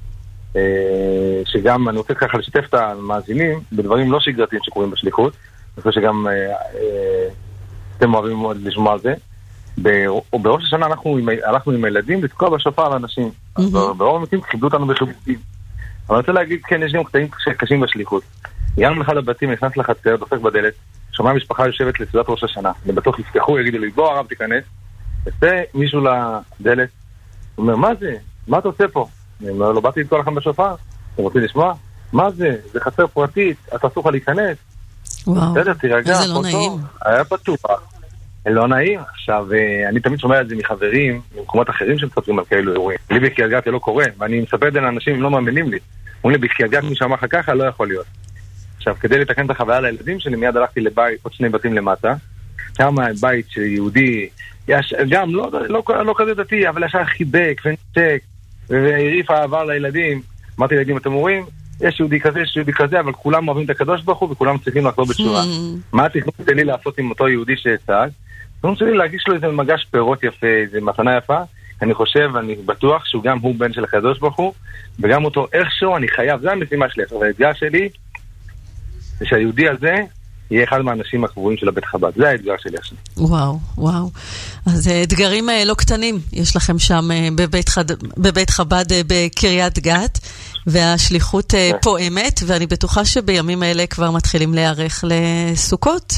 שגם אני רוצה ככה לשתף את המאזינים בדברים לא שגרתיים שקורים בשליחות. אני חושב שגם אתם אוהבים מאוד לשמוע על זה. בראש השנה הלכנו עם הילדים לתקוע בשופר על אנשים. ברוב המקרים חיבדו אותנו בחיבוקים. אבל אני רוצה להגיד, כן, יש גם קטעים קשים בשליחות. הגענו לאחד הבתים, נכנס לחצר, דופק בדלת, שומע משפחה יושבת לסעודת ראש השנה. אני בטוח יפתחו, יגידו לי, בוא הרב תיכנס. יצא מישהו לדלת, הוא אומר, מה זה? מה אתה עושה פה? אני אומר לו, באתי לתקוע לכם בשופר, אתם רוצים לשמוע? מה זה? זה חצר פרטית, אתה אסור לך להיכנס. וואו, בסדר, תירגע, זה לא נעים. היה פתוח. לא נעים. עכשיו, אני תמיד שומע את זה מחברים, ממקומות אחרים שמספרים על כאלו אירועים. לי בקריית גת זה לא קורה, ואני מספר את זה לאנשים, הם לא מאמינים לי. אומרים לי, בקריית גת מי שאמר לך ככה, לא יכול להיות. עכשיו, כדי לתקן את החוויה לילדים שלי, מיד הלכתי לבית, עוד 2 בתים למטה, שם בית שיהודי, גם לא כזה דתי, אבל ישר חיבק ונשק, והעריף אהבה לילדים. אמרתי לילדים, אתם רואים, יש יהודי כזה, יש יהודי כזה, אבל כולם אוהבים את הקדוש ברוך הוא, וכולם צריכים לחזור בתשובה. מה התכנון שלי לעשות עם אותו יהודי שהצג? התכנון שלי להגיש לו איזה מגש פירות יפה, איזה מתנה יפה. אני חושב, אני בטוח שהוא גם הוא בן של הקדוש ברוך הוא, וגם אותו איכשהו אני חייב, זה המשימה שלי. אבל האתגר שלי, זה שהיהודי הזה יהיה אחד מהאנשים הקבועים של הבית חב"ד. זה האתגר שלי עכשיו. וואו, וואו. אז אתגרים לא קטנים יש לכם שם בבית חב"ד בקריית גת, והשליחות פועמת, ואני בטוחה שבימים האלה כבר מתחילים להיערך לסוכות.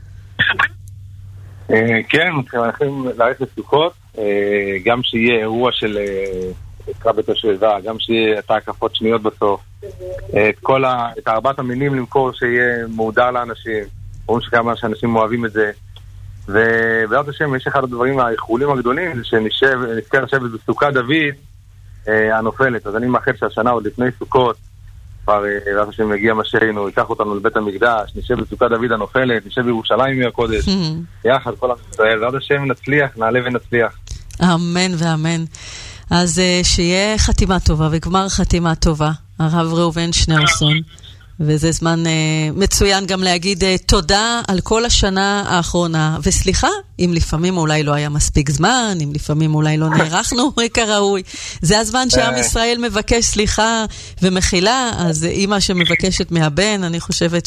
כן, מתחילים להיערך לסוכות, גם שיהיה אירוע של קרב בתושבה, גם שיהיה את ההקפות שניות בסוף, את 4 המינים למכור שיהיה מועדר לאנשים, רואים שכמה שאנשים אוהבים את זה, ובעזרת השם יש אחד הדברים האיחולים הגדולים, זה שנזכה לשבת בסוכת דוד הנופלת. אז אני מאחל שהשנה עוד לפני סוכות כבר בעזרת השם מגיע משהו, ייקח אותנו לבית המקדש, נשב בסוכת דוד הנופלת, נשב בירושלים מהקודש, יחד כל עם ישראל, בעזרת השם נצליח, נעלה ונצליח. אמן ואמן. אז שיהיה חתימה טובה וגמר חתימה טובה, הרב ראובן שניאורסון, וזה זמן מצוין גם להגיד תודה על כל השנה האחרונה, וסליחה אם לפעמים אולי לא היה מספיק זמן, אם לפעמים אולי לא נערכנו כראוי. זה הזמן שעם ישראל מבקש סליחה ומחילה, אז אמא שמבקשת מהבן, אני חושבת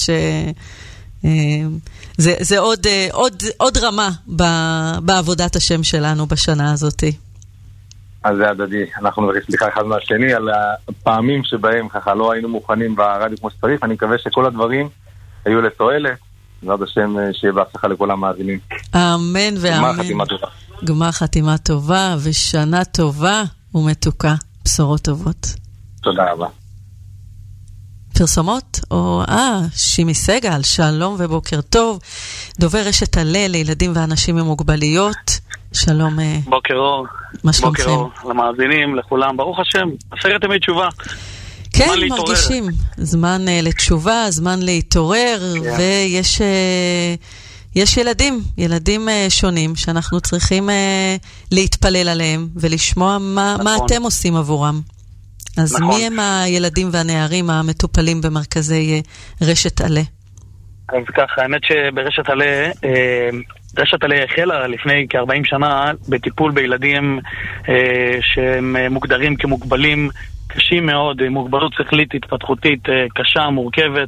זה עוד רמה בעבודת השם שלנו בשנה הזאת. אז זה הדדי, אנחנו נבקש סליחה אחד מהשני על הפעמים שבהם ככה לא היינו מוכנים ברדיו כמו שצריך. אני מקווה שכל הדברים היו לתועלת, ועד השם שיהיה בהצלחה לכל המאזינים. אמן ואמן. גמר חתימה טובה. גמר חתימה טובה ושנה טובה ומתוקה, בשורות טובות. תודה רבה. פרסומות? שימי סגל, שלום ובוקר טוב, דובר רשת הלל לילדים ואנשים עם מוגבליות. שלום. בוקר אור. מה שלומכם? בוקר אור למאזינים, לכולם, ברוך השם, עשרת ימי תשובה. כן, מרגישים. זמן לתשובה, זמן להתעורר, ויש ילדים שונים שאנחנו צריכים להתפלל עליהם ולשמוע מה אתם עושים עבורם. אז מי הם הילדים והנערים המטופלים במרכזי רשת עלה? אז ככה, האמת שברשת עלה, רשת עלה החלה לפני כ-40 שנה בטיפול בילדים שהם מוגדרים כמוגבלים קשים מאוד, מוגבלות שכלית התפתחותית קשה, מורכבת,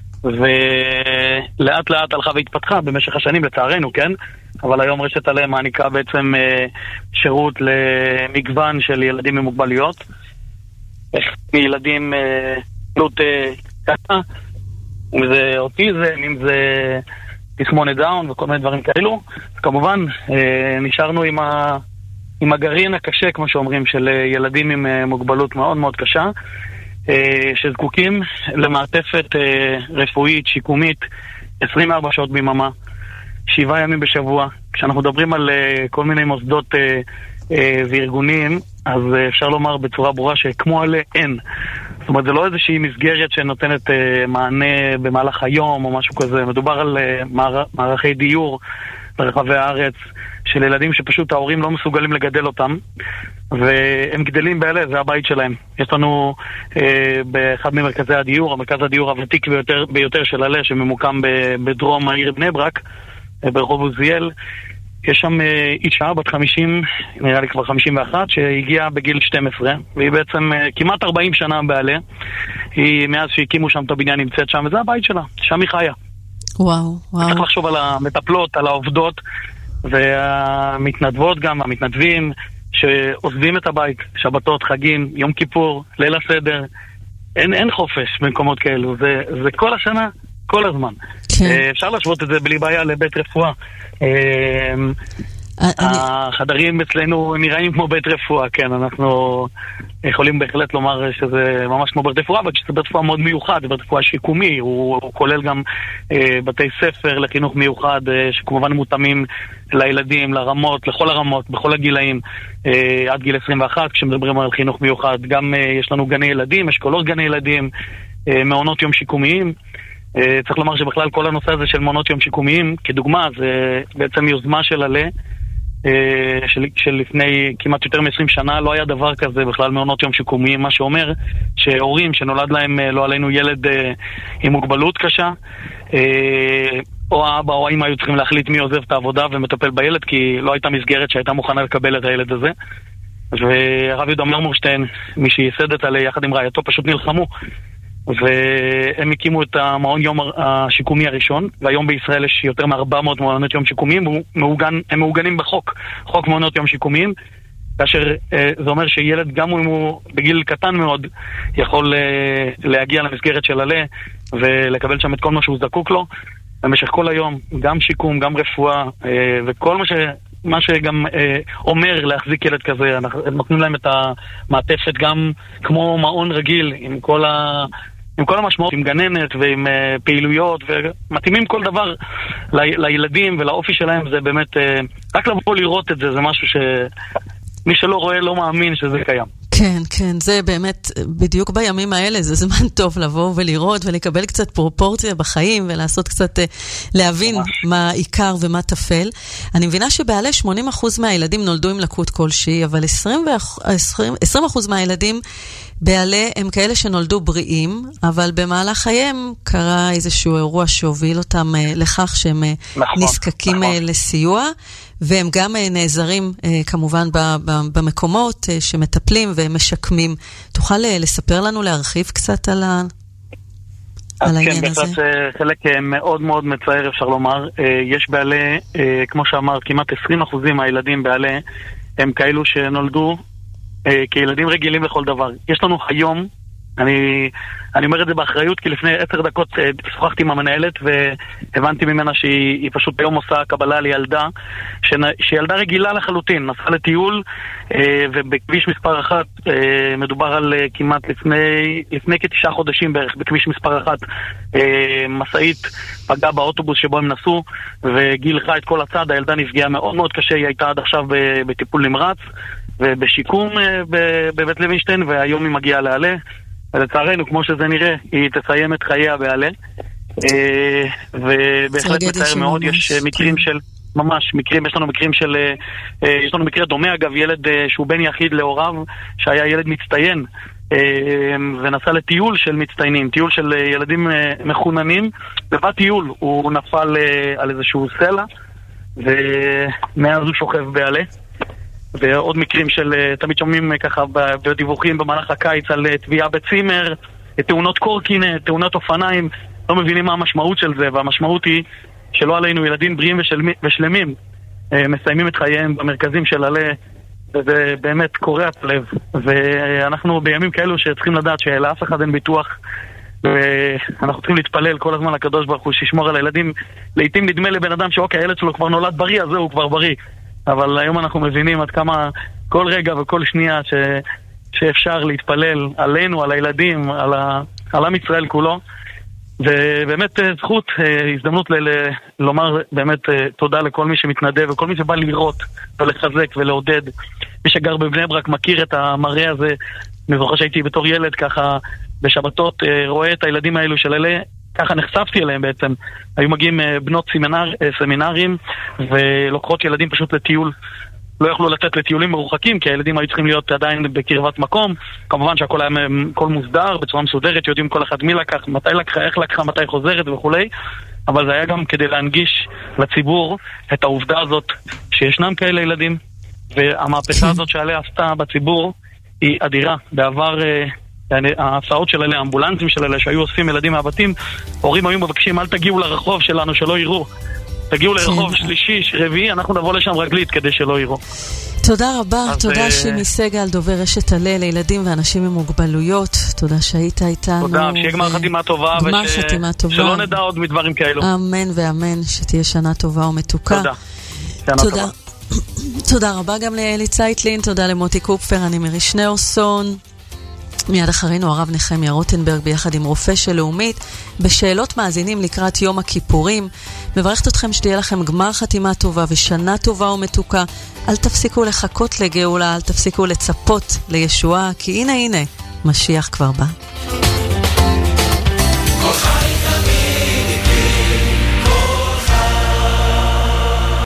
ולאט לאט הלכה והתפתחה במשך השנים, לצערנו, כן? אבל היום רשת עלה מעניקה בעצם שירות למגוון של ילדים עם מוגבלויות, מילדים מוגבלות קשה, אם זה אוטיזם, אם זה תסמונת דאון וכל מיני דברים כאלו. כמובן, נשארנו עם הגרעין הקשה, כמו שאומרים, של ילדים עם מוגבלות מאוד מאוד קשה, שזקוקים למעטפת רפואית, שיקומית, 24 שעות ביממה, 7 ימים בשבוע. כשאנחנו מדברים על כל מיני מוסדות וארגונים, אז אפשר לומר בצורה ברורה שכמו עלה אין. זאת אומרת, זה לא איזושהי מסגרת שנותנת מענה במהלך היום או משהו כזה. מדובר על מערכי דיור ברחבי הארץ של ילדים שפשוט ההורים לא מסוגלים לגדל אותם, והם גדלים בעלה, זה הבית שלהם. יש לנו באחד ממרכזי הדיור, המרכז הדיור הוותיק ביותר של עלה, שממוקם בדרום העיר בני ברק, ברחוב עוזיאל. יש שם אישה בת 50, נראה לי כבר 51, שהגיעה בגיל 12, והיא בעצם כמעט 40 שנה בעלה. היא מאז שהקימו שם את הבניין נמצאת שם, וזה הבית שלה, שם היא חיה. וואו, וואו. צריך לחשוב על המטפלות, על העובדות, והמתנדבות גם, המתנדבים, שעוזבים את הבית, שבתות, חגים, יום כיפור, ליל הסדר. אין חופש במקומות כאלו, זה כל השנה, כל הזמן. כן. אפשר להשוות את זה בלי בעיה לבית רפואה. החדרים אצלנו נראים כמו בית רפואה, כן, אנחנו יכולים בהחלט לומר שזה ממש כמו בית רפואה, אבל שזה בית רפואה מאוד מיוחד, זה בית רפואה שיקומי, הוא כולל גם בתי ספר לחינוך מיוחד, שכמובן מותאמים לילדים, לרמות, לכל הרמות, בכל הגילאים, עד גיל 21, כשמדברים על חינוך מיוחד. גם יש לנו גני ילדים, אשכולות גני ילדים, מעונות יום שיקומיים. צריך לומר שבכלל כל הנושא הזה של מעונות יום שיקומיים, כדוגמה, זה בעצם יוזמה של עלה, של לפני כמעט יותר מ-20 שנה, לא היה דבר כזה בכלל מעונות יום שיקומיים, מה שאומר שהורים שנולד להם, לא עלינו, ילד עם מוגבלות קשה, או האבא או האמא היו צריכים להחליט מי עוזב את העבודה ומטפל בילד, כי לא הייתה מסגרת שהייתה מוכנה לקבל את הילד הזה. והרב יהודה מרמורשטיין, מי שייסד את עלה יחד עם רעייתו, פשוט נלחמו, והם הקימו את המעון יום השיקומי הראשון, והיום בישראל יש יותר מ-400 מעונות יום שיקומיים, הם מעוגנים בחוק, חוק מעונות יום שיקומיים, כאשר זה אומר שילד, גם אם הוא בגיל קטן מאוד, יכול להגיע למסגרת של עלה, ולקבל שם את כל מה שהוא זקוק לו, במשך כל היום, גם שיקום, גם רפואה, וכל מה שגם אומר להחזיק ילד כזה, נותנים להם את המעטפת גם כמו מעון רגיל, עם כל המשמעות, עם גננת ועם פעילויות, ומתאימים כל דבר לילדים ולאופי שלהם. זה באמת, רק לבוא לראות את זה, זה משהו שמי שלא רואה לא מאמין שזה קיים. כן, כן, זה באמת, בדיוק בימים האלה, זה זמן טוב לבוא ולראות ולקבל קצת פרופורציה בחיים ולעשות קצת, להבין מה עיקר ומה תפל. אני מבינה שבעלה 80% מהילדים נולדו עם לקות כלשהי, אבל 20% מהילדים בעלה הם כאלה שנולדו בריאים, אבל במהלך חייהם קרה איזשהו אירוע שהוביל אותם לכך שהם נזקקים לסיוע, והם גם נעזרים כמובן במקומות שמטפלים ומשקמים. תוכל לספר לנו, להרחיב קצת על העניין הזה? כן, בהחלט חלק מאוד מאוד מצער, אפשר לומר. יש בעלה, כמו שאמר, כמעט 20% מהילדים בעלה הם כאלו שנולדו כילדים רגילים לכל דבר. יש לנו היום, אני אומר את זה באחריות, כי לפני 10 דקות שוחחתי עם המנהלת והבנתי ממנה שהיא פשוט היום עושה קבלה לילדה, שילדה רגילה לחלוטין, נסעה לטיול, ובכביש מספר 1, מדובר על כמעט לפני כ9 חודשים בערך, בכביש מספר 1, מסעית פגעה באוטובוס שבו הם נסעו, וגילחה את כל הצד, הילדה נפגעה מאוד מאוד קשה, היא הייתה עד עכשיו בטיפול נמרץ, ובשיקום בבית לוינשטיין, והיום היא מגיעה לעלה, ולצערנו, כמו שזה נראה, היא תסיים את חייה בעלה, ובהחלט מצער מאוד. יש מקרים של, ממש מקרים, יש לנו מקרה דומה, אגב, ילד שהוא בן יחיד להוריו, שהיה ילד מצטיין, ונסע לטיול של מצטיינים, טיול של ילדים מחוננים, בטיול הוא נפל על איזשהו סלע, ומאז הוא שוכב בעלה. ועוד מקרים של, תמיד שומעים ככה בדיווחים במהלך הקיץ על תביעה בצימר, תאונות קורקינט, תאונות אופניים, לא מבינים מה המשמעות של זה, והמשמעות היא שלא עלינו ילדים בריאים ושלמים מסיימים את חייהם במרכזים של עלה, וזה באמת קורע את הלב. ואנחנו בימים כאלו שצריכים לדעת שלאף אחד אין ביטוח, ואנחנו צריכים להתפלל כל הזמן לקדוש ברוך הוא שישמור על הילדים. לעתים נדמה לבן אדם שאוקיי, הילד שלו כבר נולד בריא, אז זהו, הוא כבר בריא. אבל היום אנחנו מבינים עד כמה כל רגע וכל שנייה שאפשר להתפלל עלינו, על הילדים, על עם ישראל כולו. ובאמת זכות, הזדמנות לומר באמת תודה לכל מי שמתנדב וכל מי שבא לראות ולחזק ולעודד. מי שגר בבני ברק מכיר את המראה הזה. אני זוכר שהייתי בתור ילד ככה בשבתות רואה את הילדים האלו של אלה, ככה נחשפתי אליהם בעצם. היו מגיעים בנות סמינרים ולוקחות ילדים פשוט לטיול. לא יכלו לתת לטיולים מרוחקים, כי הילדים היו צריכים להיות עדיין בקרבת מקום. כמובן שהכל היה כל מוסדר, בצורה מסודרת, יודעים כל אחד מי לקח, מתי לקחה, איך לקחה, מתי חוזרת וכולי. אבל זה היה גם כדי להנגיש לציבור את העובדה הזאת שישנם כאלה ילדים, והמהפכה הזאת שעליה עשתה בציבור היא אדירה. בעבר ההסעות של אלה, האמבולנסים של אלה שהיו אוספים ילדים מהבתים, הורים היו מבקשים, אל תגיעו לרחוב שלנו שלא יראו, תגיעו לרחוב שלישי, רביעי, אנחנו נבוא לשם רגלית כדי שלא יראו. תודה רבה, תודה שימי סגל, דובר רשת עלה לילדים ואנשים עם מוגבלויות, תודה שהיית איתנו. תודה, שיהיה גמר חתימה טובה, שלא נדע עוד מדברים כאלו. אמן ואמן, שתהיה שנה טובה ומתוקה. תודה. תודה. תודה רבה גם לאלי צייטלין, תודה למוטי קופפר, אני מירי שניאורסון. מיד אחרינו הרב נחמיה רוטנברג ביחד עם רופא של לאומית בשאלות מאזינים לקראת יום הכיפורים. מברכת אתכם שתהיה לכם גמר חתימה טובה ושנה טובה ומתוקה. אל תפסיקו לחכות לגאולה, אל תפסיקו לצפות לישועה, כי הנה משיח כבר בא.